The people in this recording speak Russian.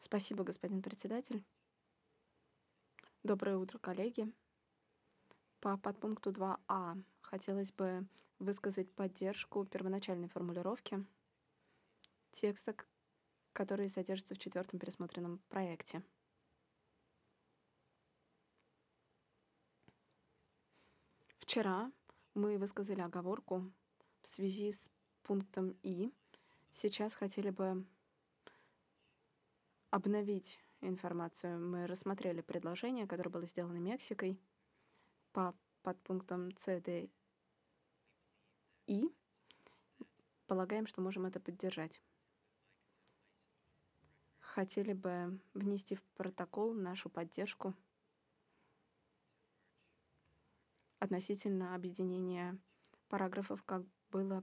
Спасибо, господин председатель. Доброе утро, коллеги. По подпункту 2а хотелось бы высказать поддержку первоначальной формулировки текста, который содержится в четвертом пересмотренном проекте. Вчера мы высказали оговорку в связи с пунктом И. Сейчас хотели бы обновить информацию. Мы рассмотрели предложение, которое было сделано Мексикой по подпунктам С, Д и полагаем, что можем это поддержать. Хотели бы внести в протокол нашу поддержку относительно объединения параграфов, как было